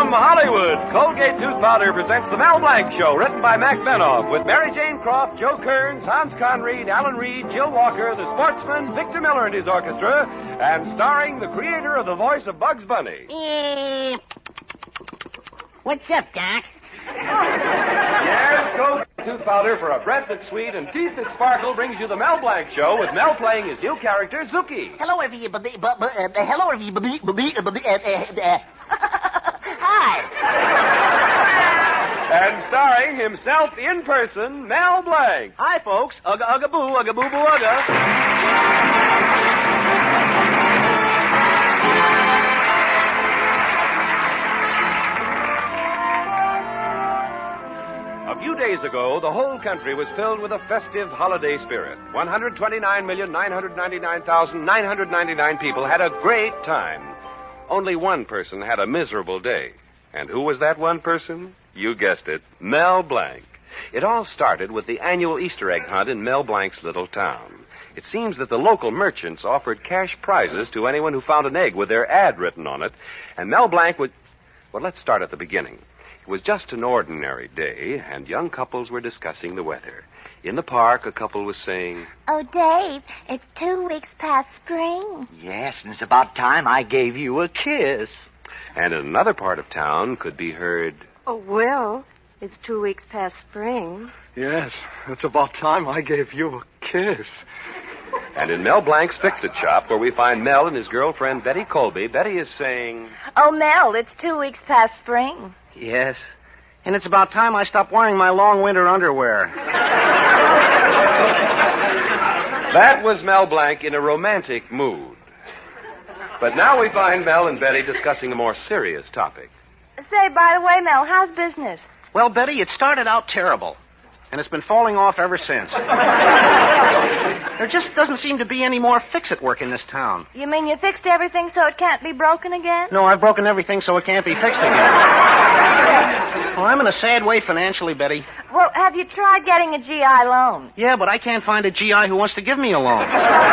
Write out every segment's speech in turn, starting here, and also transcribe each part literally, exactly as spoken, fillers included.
From Hollywood, Colgate Tooth Powder presents The Mel Blanc Show, written by Mac Benoff, with Mary Jane Croft, Joe Kearns, Hans Conried, Alan Reed, Jill Walker, the Sportsman, Victor Miller and his orchestra, and starring the creator of the voice of Bugs Bunny. Uh, what's up, Doc? Yes, Colgate Tooth Powder for a breath that's sweet and teeth that sparkle brings you The Mel Blanc Show, with Mel playing his new character, Zuki. Hello, everybody. Uh, hello, everybody. Hi. And starring himself in person, Mel Blanc. Hi, folks. Ugga, ugga, boo, ugga, boo, boo, ugga. A few days ago, the whole country was filled with a festive holiday spirit. one hundred twenty-nine million, nine hundred ninety-nine thousand, nine hundred ninety-nine people had a great time. Only one person had a miserable day. And who was that one person? You guessed it, Mel Blanc. It all started with the annual Easter egg hunt in Mel Blanc's little town. It seems that the local merchants offered cash prizes to anyone who found an egg with their ad written on it, and Mel Blanc would... Well, let's start at the beginning. It was just an ordinary day, and young couples were discussing the weather. In the park, a couple was saying, "Oh, Dave, it's two weeks past spring." Yes, and it's about time I gave you a kiss. And in another part of town could be heard, "Oh, Will, it's two weeks past spring." Yes, it's about time I gave you a kiss. And in Mel Blanc's Fix-It shop, where we find Mel and his girlfriend, Betty Colby, Betty is saying, "Oh, Mel, it's two weeks past spring." Yes, and it's about time I stopped wearing my long winter underwear. That was Mel Blanc in a romantic mood. But now we find Mel and Betty discussing a more serious topic. Say, by the way, Mel, how's business? Well, Betty, it started out terrible, and it's been falling off ever since. There just doesn't seem to be any more fix-it work in this town. You mean you fixed everything so it can't be broken again? No, I've broken everything so it can't be fixed again. Well, I'm in a sad way financially, Betty. Well, have you tried getting a G I loan? Yeah, but I can't find a G I who wants to give me a loan.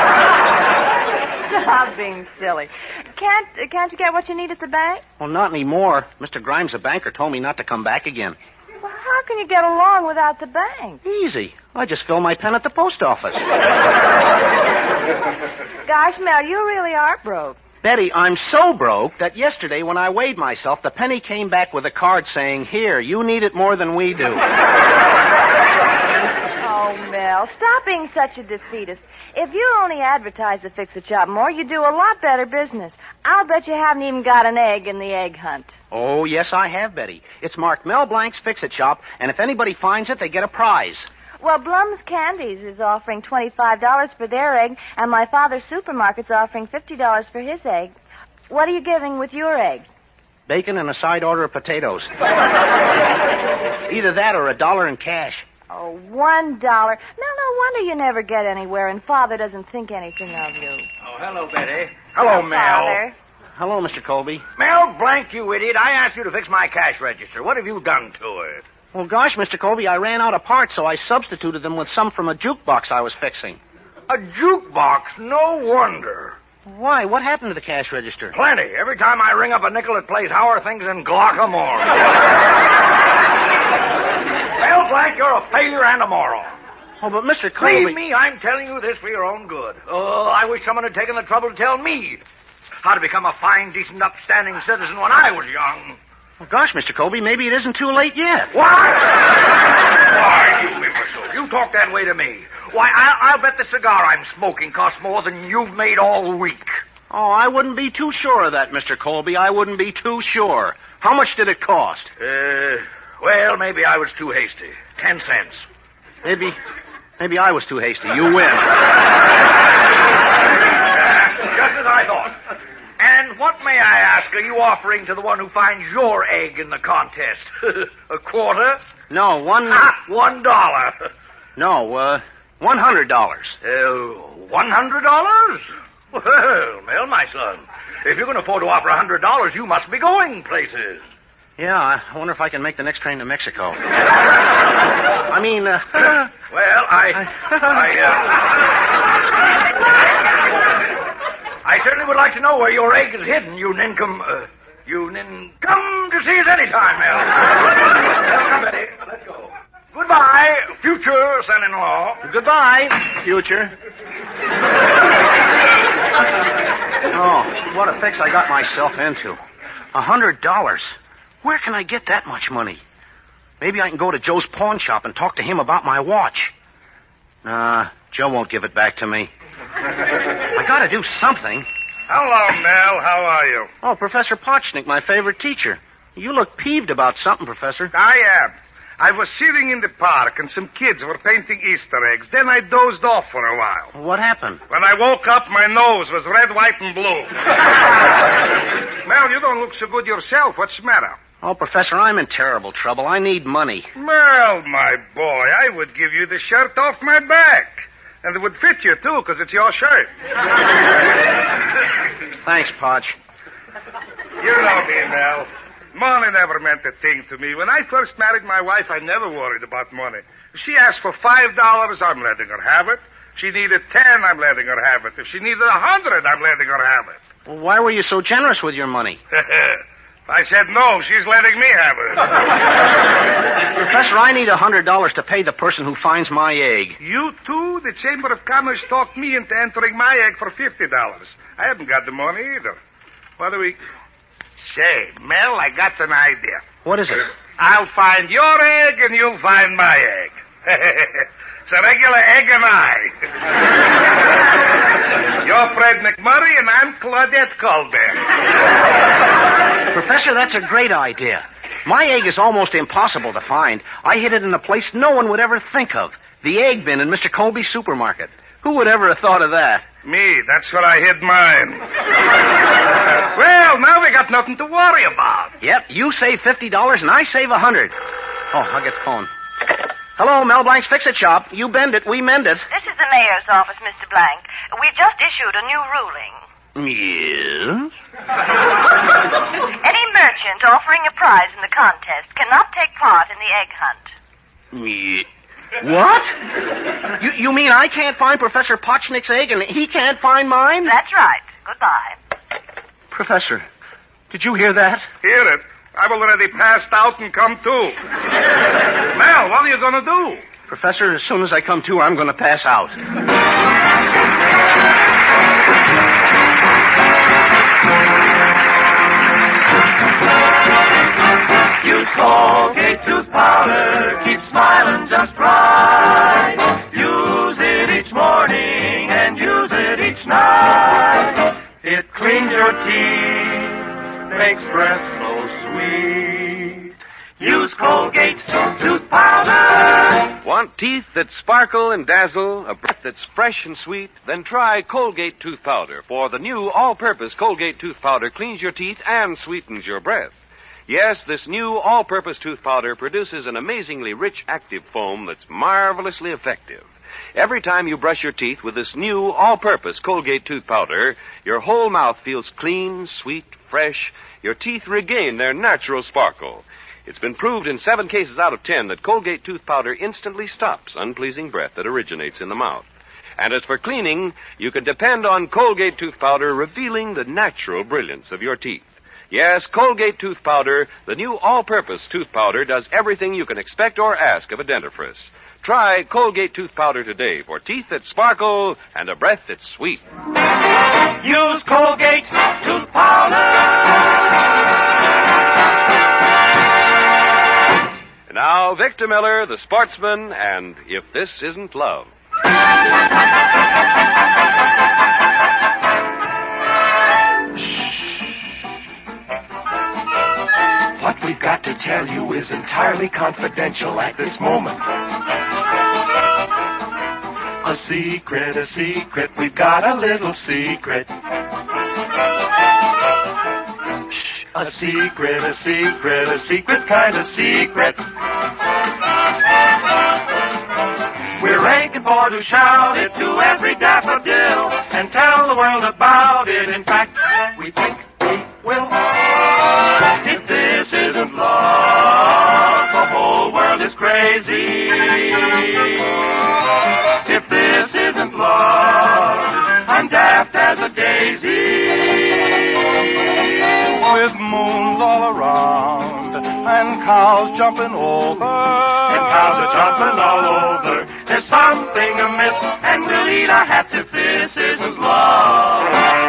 Stop being silly. Can't uh, can't you get what you need at the bank? Well, not anymore. Mister Grimes, the banker, told me not to come back again. Well, how can you get a loan without the bank? Easy. I just fill my pen at the post office. Gosh, Mel, you really are broke. Betty, I'm so broke that yesterday when I weighed myself, the penny came back with a card saying, "Here, you need it more than we do." Oh, Mel, stop being such a defeatist. If you only advertise the Fix-It shop more, you do a lot better business. I'll bet you haven't even got an egg in the egg hunt. Oh, yes, I have, Betty. It's marked Mel Blanc's Fix-It shop, and if anybody finds it, they get a prize. Well, Blum's Candies is offering twenty-five dollars for their egg, and my father's supermarket's offering fifty dollars for his egg. What are you giving with your egg? Bacon and a side order of potatoes. Either that or a dollar in cash. Oh, one dollar. Mel, no wonder you never get anywhere, and Father doesn't think anything of you. Oh, hello, Betty. Hello, Mel. Father. Hello, Mister Colby. Mel Blanc, you idiot. I asked you to fix my cash register. What have you done to it? Well, gosh, Mister Colby, I ran out of parts, so I substituted them with some from a jukebox I was fixing. A jukebox? No wonder. Why? What happened to the cash register? Plenty. Every time I ring up a nickel, it plays How Are Things in Glockamore. Mel Blanc, you're a failure and a moral. Oh, but Mister Colby... Believe me, I'm telling you this for your own good. Oh, I wish someone had taken the trouble to tell me how to become a fine, decent, upstanding citizen when I was young. Well, gosh, Mister Colby, maybe it isn't too late yet. What? Why, you imbecile. You talk that way to me. Why, I'll, I'll bet the cigar I'm smoking costs more than you've made all week. Oh, I wouldn't be too sure of that, Mister Colby. I wouldn't be too sure. How much did it cost? Uh, well, maybe I was too hasty. Ten cents. Maybe, maybe I was too hasty. You win. Just as I thought. And what, may I ask, are you offering to the one who finds your egg in the contest? A quarter? No, one... Ah, one dollar. No, uh, one hundred dollars. Uh, one hundred dollars? Well, Mel, my son, if you're going to afford to offer a hundred dollars, you must be going places. Yeah, I wonder if I can make the next train to Mexico. I mean, uh... well, I... I, uh... I certainly would like to know where your egg is hidden, you nincom... Uh, you nincomtoodle! to see us anytime, Mel. Well, come, Betty. Let's go. Goodbye, future son-in-law. Goodbye, future. Oh, what a fix I got myself into. A hundred dollars. Where can I get that much money? Maybe I can go to Joe's pawn shop and talk to him about my watch. Nah, Joe won't give it back to me. I gotta do something. Hello, Mel. How are you? Oh, Professor Potchnick, my favorite teacher. You look peeved about something, Professor. I am. I was sitting in the park and some kids were painting Easter eggs. Then I dozed off for a while. What happened? When I woke up, my nose was red, white, and blue. Mel, you don't look so good yourself. What's the matter? Oh, Professor, I'm in terrible trouble. I need money. Mel, my boy, I would give you the shirt off my back. And it would fit you, too, because it's your shirt. Thanks, Podge. You know me, Mel. Money never meant a thing to me. When I first married my wife, I never worried about money. If she asked for five dollars, I'm letting her have it. If she needed ten, I'm letting her have it. If she needed a hundred, I'm letting her have it. Well, why were you so generous with your money? I said no, she's letting me have it. Professor, I need a hundred dollars to pay the person who finds my egg. You too? The Chamber of Commerce talked me into entering my egg for fifty dollars. I haven't got the money either. What do we... Say, Mel, I got an idea. What is it? I'll find your egg and you'll find my egg. It's a regular egg and I. You're Fred McMurray and I'm Claudette Colbert. Professor, that's a great idea. My egg is almost impossible to find. I hid it in a place no one would ever think of. The egg bin in Mister Colby's supermarket. Who would ever have thought of that? Me, that's where I hid mine. Well, now we got nothing to worry about. Yep, you save fifty dollars and I save a hundred. Oh, I'll get the phone. Hello, Mel Blanc's Fix-It Shop. You bend it, we mend it. This is the mayor's office, Mister Blank. We've just issued a new ruling. Yes? Any merchant offering a prize in the contest cannot take part in the egg hunt. Yeah. What? You, you mean I can't find Professor Potchnick's egg and he can't find mine? That's right. Goodbye. Professor, did you hear that? Hear it? I've already passed out and come to. Mel, what are you going to do? Professor, as soon as I come to, I'm going to pass out. Use Colgate tooth powder, keep smiling just right. Use it each morning and use it each night. It cleans your teeth, makes breath so sweet. Use Colgate tooth powder. Want teeth that sparkle and dazzle, a breath that's fresh and sweet? Then try Colgate tooth powder, for the new all-purpose Colgate tooth powder cleans your teeth and sweetens your breath. Yes, this new all-purpose tooth powder produces an amazingly rich active foam that's marvelously effective. Every time you brush your teeth with this new all-purpose Colgate tooth powder, your whole mouth feels clean, sweet, fresh. Your teeth regain their natural sparkle. It's been proved in seven cases out of ten that Colgate tooth powder instantly stops unpleasing breath that originates in the mouth. And as for cleaning, you can depend on Colgate tooth powder revealing the natural brilliance of your teeth. Yes, Colgate tooth powder, the new all-purpose tooth powder, does everything you can expect or ask of a dentifrice. Try Colgate tooth powder today for teeth that sparkle and a breath that's sweet. Use Colgate tooth powder. And now, Victor Miller, the sportsman, and If This Isn't Love. What we've got to tell you is entirely confidential at this moment. A secret, a secret, we've got a little secret. Shh, a secret, a secret, a secret kind of secret. We're aching for to shout it to every daffodil and tell the world about it. In fact, we think we will. If this isn't love, the whole world is crazy. If this isn't love, I'm daft as a daisy. With moons all around cows jumping over. And cows are jumping all over. There's something amiss, and we'll eat our hats if this isn't love.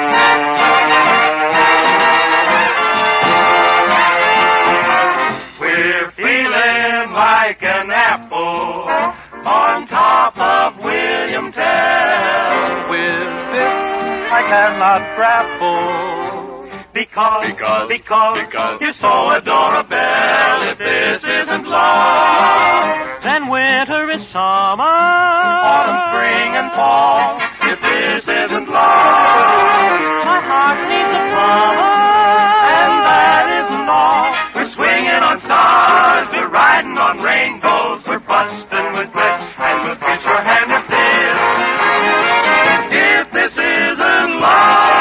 We're feeling like an apple on top of William Tell. With this I cannot grapple. Because, because, because, because you so adore a belle. If this isn't love, then winter is summer, autumn, spring, and fall. If this isn't love, my heart needs a plumber, and that isn't all. We're swinging on stars, we're riding on rainbows, we're busting with bliss, and we'll kiss your hand if this, if this isn't love.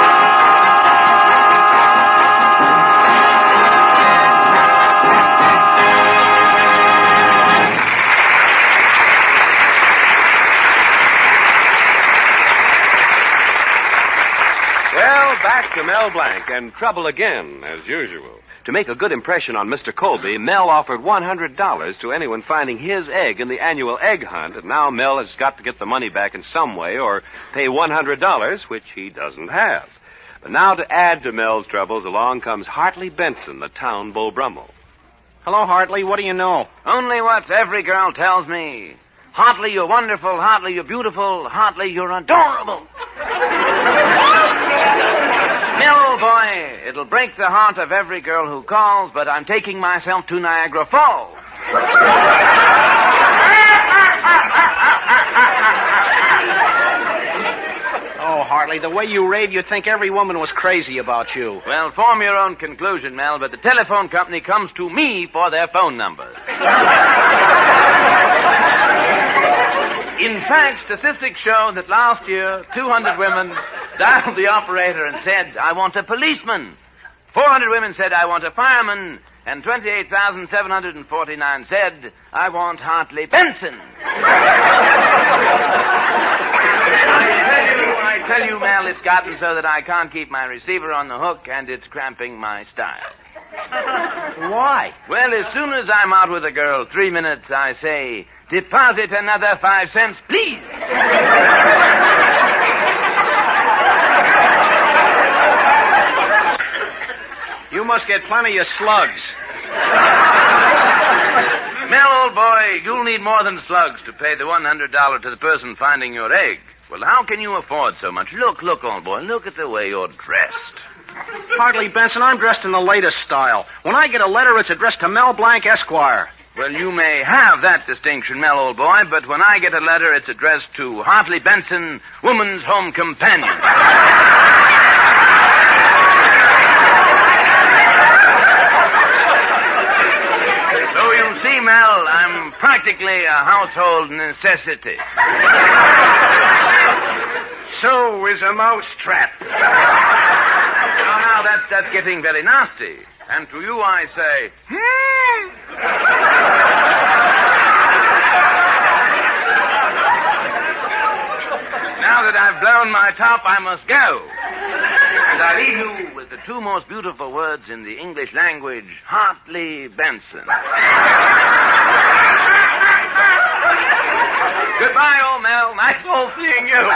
Back to Mel Blanc and trouble again, as usual. To make a good impression on Mister Colby, Mel offered one hundred dollars to anyone finding his egg in the annual egg hunt, and now Mel has got to get the money back in some way or pay one hundred dollars, which he doesn't have. But now to add to Mel's troubles, along comes Hartley Benson, the town Beau Brummel. Hello, Hartley. What do you know? Only what every girl tells me. Hartley, you're wonderful. Hartley, you're beautiful. Hartley, you're adorable. Mel, boy, it'll break the heart of every girl who calls, but I'm taking myself to Niagara Falls. Oh, Hartley, the way you rave, you'd think every woman was crazy about you. Well, form your own conclusion, Mel, but the telephone company comes to me for their phone numbers. In fact, statistics show that last year, two hundred women dialed the operator and said, I want a policeman. four hundred women said, I want a fireman. And twenty-eight thousand seven hundred forty-nine said, I want Hartley Benson. I tell you, I tell you, Mel, it's gotten so that I can't keep my receiver on the hook, and it's cramping my style. Why? Well, as soon as I'm out with a girl, three minutes, I say, deposit another five cents, please. You must get plenty of slugs. Mel, old boy, you'll need more than slugs to pay the one hundred dollars to the person finding your egg. Well, how can you afford so much? Look, look, old boy, look at the way you're dressed. Hartley Benson, I'm dressed in the latest style. When I get a letter, it's addressed to Mel Blanc, Esquire. Well, you may have that distinction, Mel, old boy, but when I get a letter, it's addressed to Hartley Benson, Woman's Home Companion. So you see, Mel, I'm practically a household necessity. So is a mousetrap. Now, now, that's, that's getting very nasty. And to you I say, hmm. Now that I've blown my top, I must go. And I leave you with the two most beautiful words in the English language, Hartley Benson. Goodbye, old Mel. Nice old seeing you.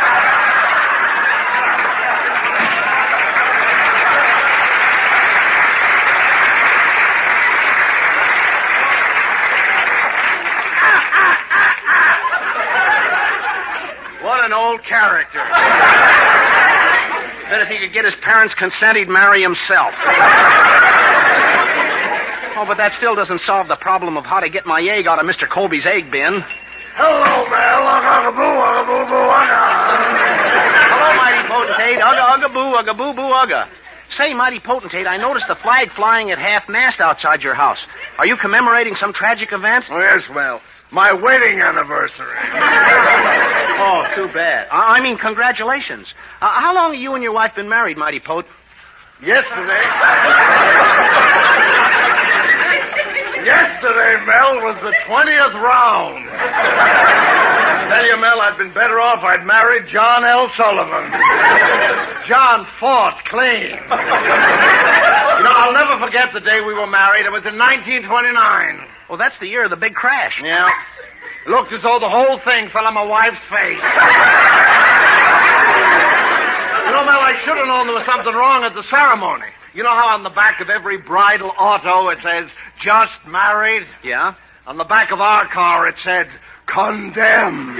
What an old character. Bet if he could get his parents' consent, he'd marry himself. Oh, but that still doesn't solve the problem of how to get my egg out of Mister Colby's egg bin. Hello, Mel. Ugga-boo, ugga-boo-boo, ugga. Hello, mighty potentate. Ugga, ugga-boo, ugga-boo-boo, ugga. Say, mighty potentate, I noticed the flag flying at half-mast outside your house. Are you commemorating some tragic event? Oh, yes, Mel. My wedding anniversary. Oh, too bad. I, I mean, congratulations. Uh, how long have you and your wife been married, mighty pote? Yesterday. Yesterday, Mel, was the twentieth round. I tell you, Mel, I'd been better off I'd married John L. Sullivan. John fought clean. You know, I'll never forget forget the day we were married. It was in nineteen twenty-nine. Well, that's the year of the big crash. Yeah. It looked as though the whole thing fell on my wife's face. You know, Mel, I should have known there was something wrong at the ceremony. You know how on the back of every bridal auto it says, just married? Yeah? On the back of our car it said, condemned.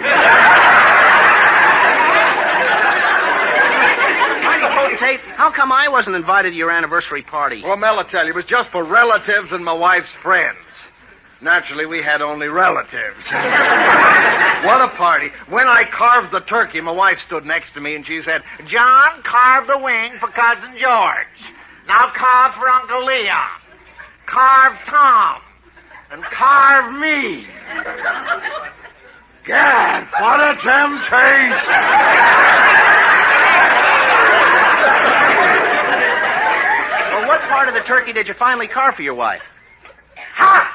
Mighty Potentate, how come I wasn't invited to your anniversary party? Well, Mel, I tell you, it was just for relatives and my wife's friends. Naturally, we had only relatives. What a party. When I carved the turkey, my wife stood next to me and she said, John, carve the wing for Cousin George. Now carve for Uncle Leon. Carve Tom. And carve me. Gad, what a temptation. Well, what part of the turkey did you finally carve for your wife? Ha!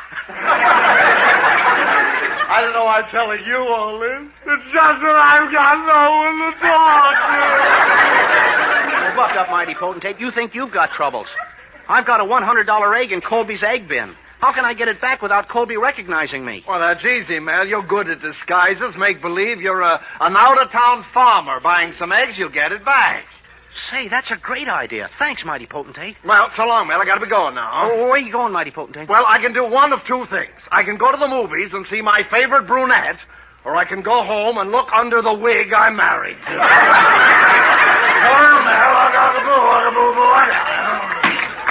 I don't know why I'm telling you all this. It's just that I've got no one to talk to. Well, buck up, Mighty Potentate. You think you've got troubles. I've got a one hundred dollar egg in Colby's egg bin. How can I get it back without Colby recognizing me? Well, that's easy, Mel. You're good at disguises. Make believe you're a, an out-of-town farmer buying some eggs. You'll get it back. Say, that's a great idea. Thanks, Mighty Potentate. Well, so long, Mel. I gotta be going now. Oh, where are you going, Mighty Potentate? Well, I can do one of two things. I can go to the movies and see my favorite brunette, or I can go home and look under the wig I'm married to. Sorry, Mel. I gotta go. I gotta go. I gotta...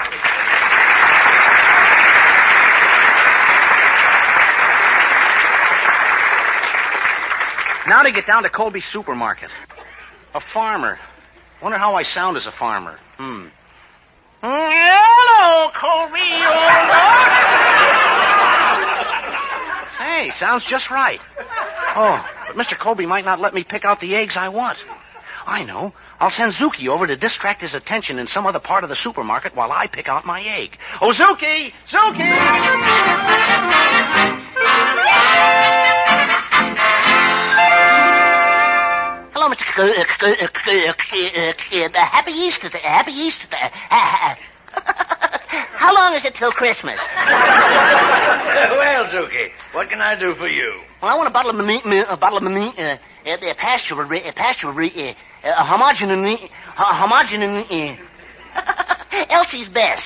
Now to get down to Colby's supermarket. A farmer. Wonder how I sound as a farmer. Hmm. Hello, Colby, old dog. Hey, sounds just right. Oh, but Mister Colby might not let me pick out the eggs I want. I know. I'll send Zuki over to distract his attention in some other part of the supermarket while I pick out my egg. Oh, Zuki! Zuki! Hello, Mister Kid. Happy Easter. Happy Easter. How long is it till Christmas? Well, Zuki, what can I do for you? Well, I want a bottle of mani- a bottle of mani- uh, uh, pasture, uh, pasture, uh, uh, homogeneous, homogeneous. Elsie's best.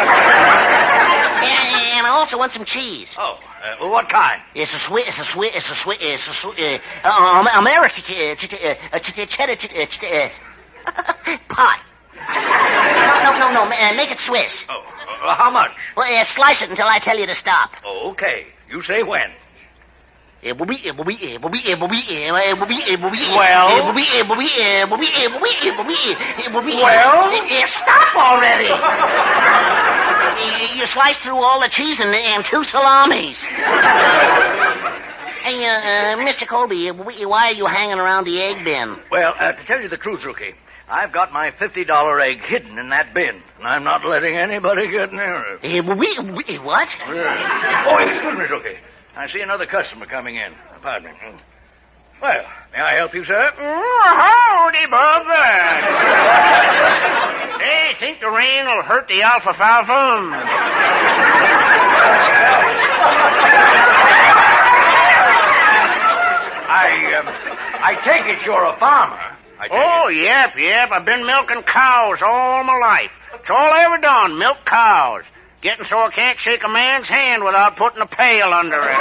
And I also want some cheese. Oh, uh, well, what kind? It's a sweet, it's a sweet, it's a sweet, it's a sweet, uh, uh, American uh, ch- uh, ch- cheddar ch- uh, ch- uh, pot. No, no, no, no, uh, make it Swiss. Oh, uh, how much? Well, uh, slice it until I tell you to stop. Oh, okay. You say when. It will be, it will be, it will be, it will be, it will be, it will be, well, it will be, it will be, it will be, it will be, it will be, it will be, well, stop already. You slice through all the cheese and, and two salamis. Hey, uh, uh, Mister Colby, why are you hanging around the egg bin? Well, uh, to tell you the truth, Zuki, I've got my fifty dollar egg hidden in that bin, and I'm not letting anybody get near it. Uh, we, we, what? Yeah. Oh, excuse me, Zuki. I see another customer coming in. Pardon me. Well, may I help you, sir? Howdy, Bubba. Hey, think the rain will hurt the alfalfa? I, um, I take it you're a farmer. I take Oh, it. yep, yep. I've been milking cows all my life. It's all I ever done, milk cows. Getting so I can't shake a man's hand without putting a pail under it.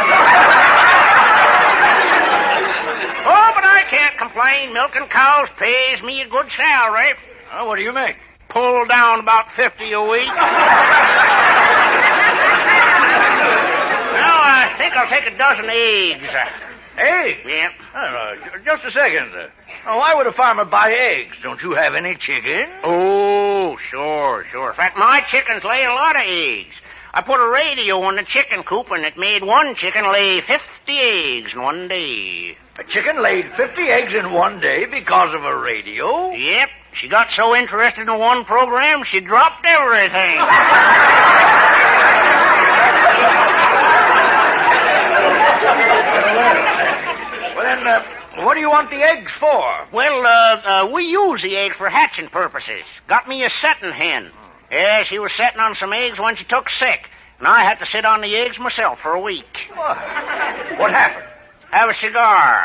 Oh, but I can't complain. Milking cows pays me a good salary. Oh, what do you make? Pull down about fifty a week. Now, I think I'll take a dozen eggs. Eggs? Yep. Uh, just a second. Oh, why would a farmer buy eggs? Don't you have any chicken? Oh, sure, sure. In fact, my chickens lay a lot of eggs. I put a radio in the chicken coop, and it made one chicken lay fifty eggs in one day. A chicken laid fifty eggs in one day because of a radio? Yep. She got so interested in one program, she dropped everything. Well, then, uh, what do you want the eggs for? Well, uh, uh, we use the eggs for hatching purposes. Got me a setting hen. Yeah, she was sitting on some eggs when she took sick. And I had to sit on the eggs myself for a week. What? What happened? Have a cigar.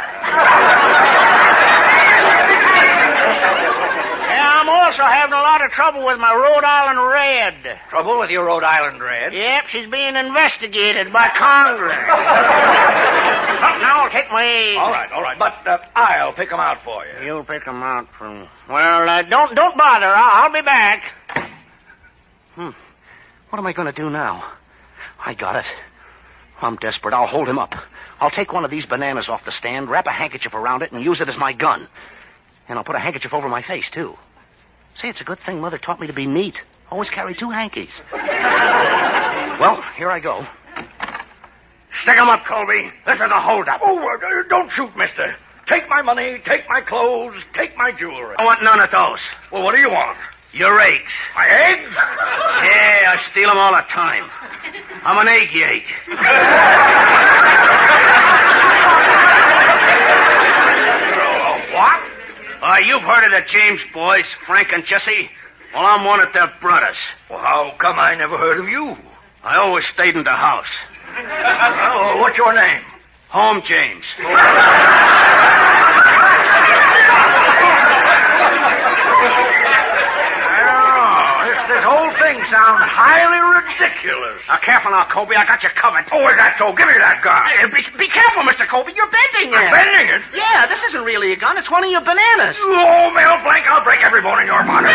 Yeah, I'm also having a lot of trouble with my Rhode Island Red. Trouble with your Rhode Island Red? Yep, she's being investigated by Congress. Now I'll take my eggs. All right, all right. But uh, I'll pick them out for you. You'll pick them out for me. Well, uh, don't don't bother. I'll, I'll be back. Hmm. What am I going to do now? I got it. I'm desperate. I'll hold him up. I'll take one of these bananas off the stand, wrap a handkerchief around it, and use it as my gun. And I'll put a handkerchief over my face, too. Say, it's a good thing Mother taught me to be neat. Always carry two hankies. Well, here I go. Stick 'em up, Colby. This is a holdup. Oh, uh, don't shoot, mister. Take my money, take my clothes, take my jewelry. I want none of those. Well, what do you want? Your eggs. My eggs? Yeah, I steal them all the time. I'm an egg yeg. What? Uh, you've heard of the James boys, Frank and Jesse? Well, I'm one of their brothers. Well, how come I never heard of you? I always stayed in the house. Oh, what's your name? Home James. This whole thing sounds highly ridiculous. Now, careful now, Colby. I got you covered. Oh, is that so? Give me that gun. Hey, be, be careful, Mister Colby. You're bending it. I'm bending it? Yeah, this isn't really a gun. It's one of your bananas. Oh, Mel Blanc, I'll break every bone in your body.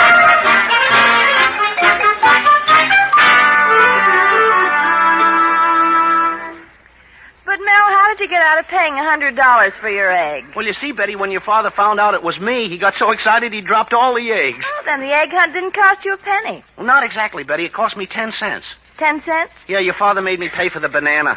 But, Mel, how did you get out of paying a hundred dollars for your egg? Well, you see, Betty, when your father found out it was me, he got so excited he dropped all the eggs. Oh, then the egg hunt didn't cost you a penny. Well, not exactly, Betty. It cost me ten cents. Ten cents? Yeah, your father made me pay for the banana.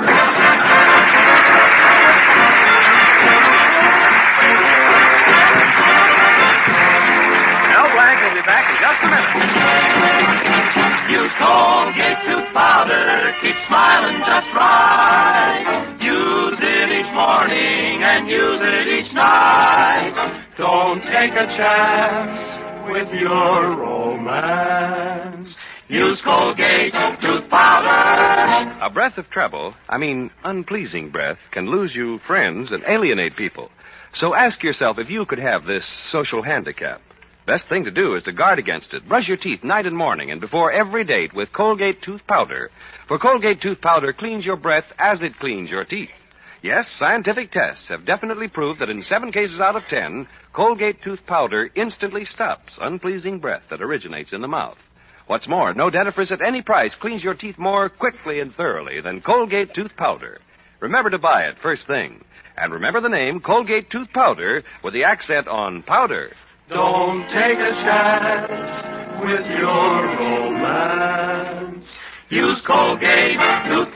Mel Blanc will be back in just a minute. Use Colgate tooth powder, keep smiling just right. Use it each morning and use it each night. Don't take a chance with your romance. Use Colgate tooth powder. A breath of trouble, I mean unpleasing breath, can lose you friends and alienate people. So ask yourself if you could have this social handicap. Best thing to do is to guard against it. Brush your teeth night and morning and before every date with Colgate tooth powder. For Colgate tooth powder cleans your breath as it cleans your teeth. Yes, scientific tests have definitely proved that in seven cases out of ten, Colgate tooth powder instantly stops unpleasing breath that originates in the mouth. What's more, no dentifrice at any price cleans your teeth more quickly and thoroughly than Colgate tooth powder. Remember to buy it first thing. And remember the name Colgate tooth powder with the accent on powder. Don't take a chance with your romance. Use Colgate tooth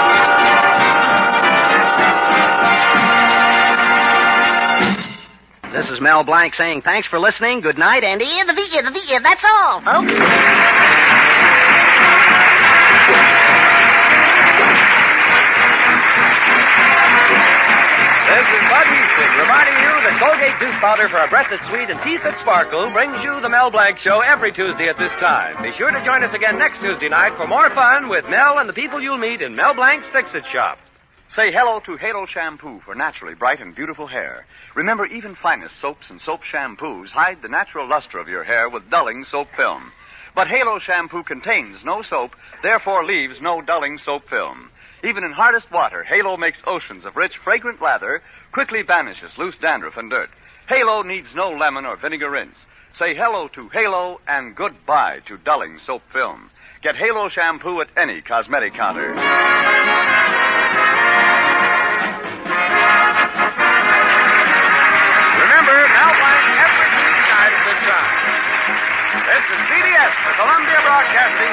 powder. This is Mel Blanc saying thanks for listening. Good night, and Yeah, the, the, the, that's all, folks. This is Bud Houston reminding you that Colgate tooth powder for a breath that's sweet and teeth that sparkle brings you the Mel Blanc Show every Tuesday at this time. Be sure to join us again next Tuesday night for more fun with Mel and the people you'll meet in Mel Blanc's Fix-It Shop. Say hello to Halo Shampoo for naturally bright and beautiful hair. Remember, even finest soaps and soap shampoos hide the natural luster of your hair with dulling soap film. But Halo Shampoo contains no soap, therefore leaves no dulling soap film. Even in hardest water, Halo makes oceans of rich, fragrant lather, quickly banishes loose dandruff and dirt. Halo needs no lemon or vinegar rinse. Say hello to Halo and goodbye to dulling soap film. Get Halo Shampoo at any cosmetic counter. Remember, Mel Blanc every Tuesday night at this time. This is C B S, the Columbia Broadcasting